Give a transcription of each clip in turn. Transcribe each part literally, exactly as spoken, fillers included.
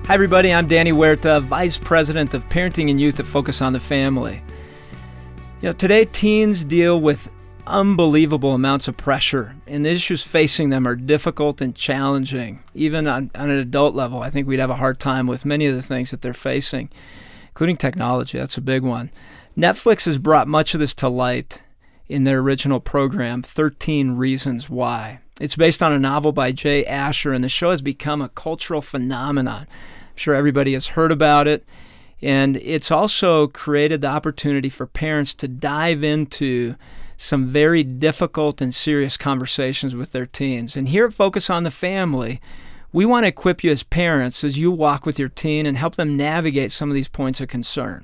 Hi, everybody. I'm Danny Huerta, Vice President of Parenting and Youth at Focus on the Family. You know, today, teens deal with unbelievable amounts of pressure, and the issues facing them are difficult and challenging. Even on, on an adult level, I think we'd have a hard time with many of the things that they're facing, including technology. That's a big one. Netflix has brought much of this to light in their original program, thirteen Reasons Why. It's based on a novel by Jay Asher, and the show has become a cultural phenomenon. I'm sure everybody has heard about it. And it's also created the opportunity for parents to dive into some very difficult and serious conversations with their teens. And here at Focus on the Family, we want to equip you as parents as you walk with your teen and help them navigate some of these points of concern.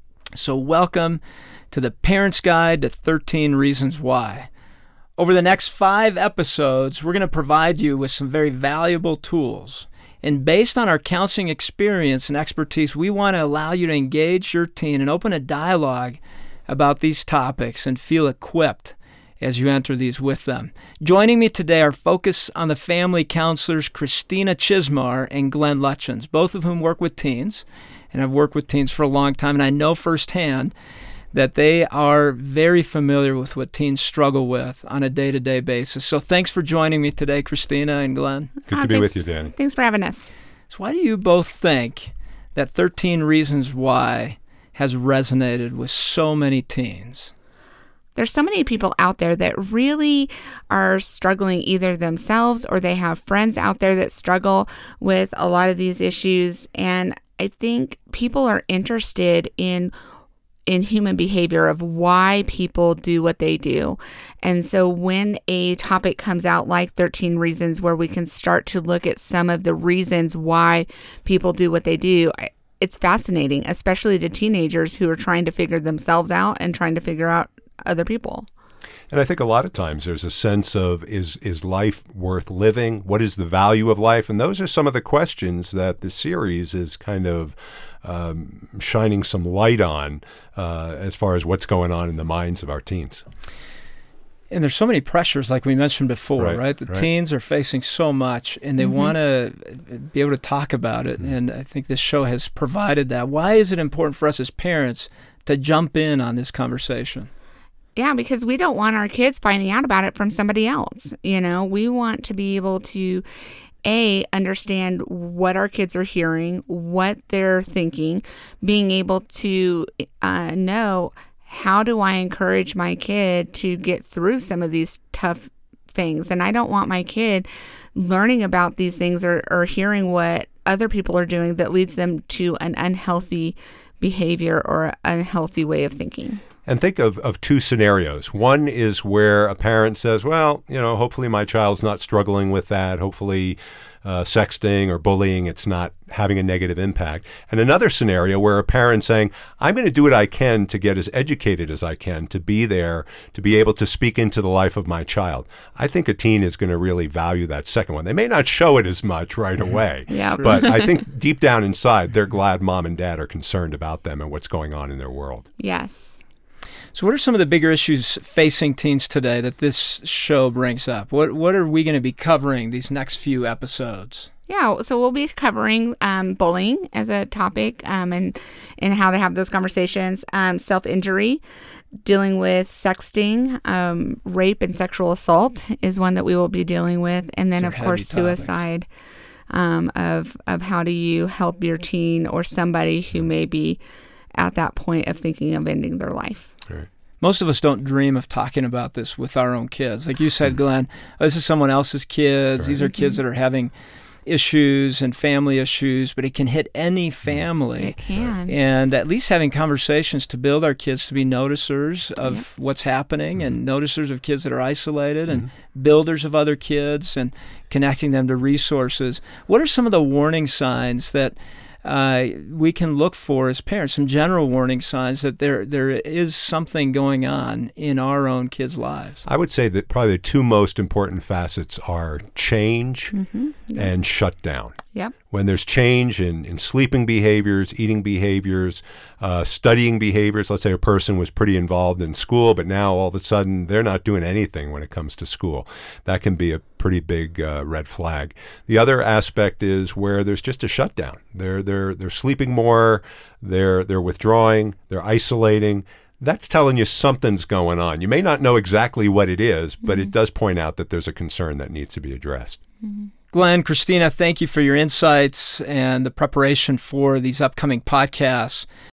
So welcome to the Parent's Guide to thirteen Reasons Why. Over the next five episodes, we're going to provide you with some very valuable tools. And based on our counseling experience and expertise, we want to allow you to engage your teen and open a dialogue about these topics and feel equipped as you enter these with them. Joining me today are Focus on the Family counselors Christina Chismar and Glenn Lutchins, both of whom work with teens, and I've worked with teens for a long time, and I know firsthand that they are very familiar with what teens struggle with on a day-to-day basis. So thanks for joining me today, Christina and Glenn. Good to uh, be thanks, with you, Danny. Thanks for having us. So why do you both think that thirteen Reasons Why has resonated with so many teens? There's so many people out there that really are struggling either themselves or they have friends out there that struggle with a lot of these issues. And I think people are interested in in human behavior of why people do what they do. And so when a topic comes out like thirteen Reasons, where we can start to look at some of the reasons why people do what they do, it's fascinating, especially to teenagers who are trying to figure themselves out and trying to figure out other people. And I think a lot of times there's a sense of, is is life worth living? What is the value of life? And those are some of the questions that the series is kind of um, shining some light on uh, as far as what's going on in the minds of our teens. And there's so many pressures, like we mentioned before, right? Right, The right. teens are facing so much, and they Mm-hmm. want to be able to talk about it. Mm-hmm. And I think this show has provided that. Why is it important for us as parents to jump in on this conversation? Yeah, because we don't want our kids finding out about it from somebody else. You know, we want to be able to, A, understand what our kids are hearing, what they're thinking, being able to uh, know, how do I encourage my kid to get through some of these tough things? And I don't want my kid learning about these things or, or hearing what other people are doing that leads them to an unhealthy behavior or an unhealthy way of thinking. And think of, of two scenarios. One is where a parent says, well, you know, hopefully my child's not struggling with that. Hopefully uh, sexting or bullying, it's not having a negative impact. And another scenario where a parent saying, I'm going to do what I can to get as educated as I can, to be there, to be able to speak into the life of my child. I think a teen is going to really value that second one. They may not show it as much right away, Yeah. but I think deep down inside, they're glad mom and dad are concerned about them and what's going on in their world. Yes. So what are some of the bigger issues facing teens today that this show brings up? What what are we going to be covering these next few episodes? Yeah, so we'll be covering um, bullying as a topic um, and and how to have those conversations, um, self-injury, dealing with sexting, um, rape and sexual assault is one that we will be dealing with, and then, These are of course, heavy topics. suicide, um, of, of how do you help your teen or somebody who may be at that point of thinking of ending their life. Right. Most of us don't dream of talking about this with our own kids. Like you said, Glenn, oh, this is someone else's kids. Right. These are kids that are having issues and family issues, but it can hit any family. It can. And at least having conversations to build our kids to be noticers of Yep. what's happening and noticers of kids that are isolated and Mm-hmm. builders of other kids and connecting them to resources. What are some of the warning signs that uh, we can look for as parents, some general warning signs that there there is something going on in our own kids' lives? I would say that probably the two most important facets are change Mm-hmm. and shutdown. Yep. when there's change in, in sleeping behaviors, eating behaviors, uh, studying behaviors. Let's say a person was pretty involved in school, but now all of a sudden they're not doing anything when it comes to school. That can be a pretty big uh, red flag. The other aspect is where there's just a shutdown. They're they're they're sleeping more, they're they're withdrawing, they're isolating. That's telling you something's going on. You may not know exactly what it is, but mm-hmm. it does point out that there's a concern that needs to be addressed. Mm-hmm. Glenn, Christina, thank you for your insights and the preparation for these upcoming podcasts.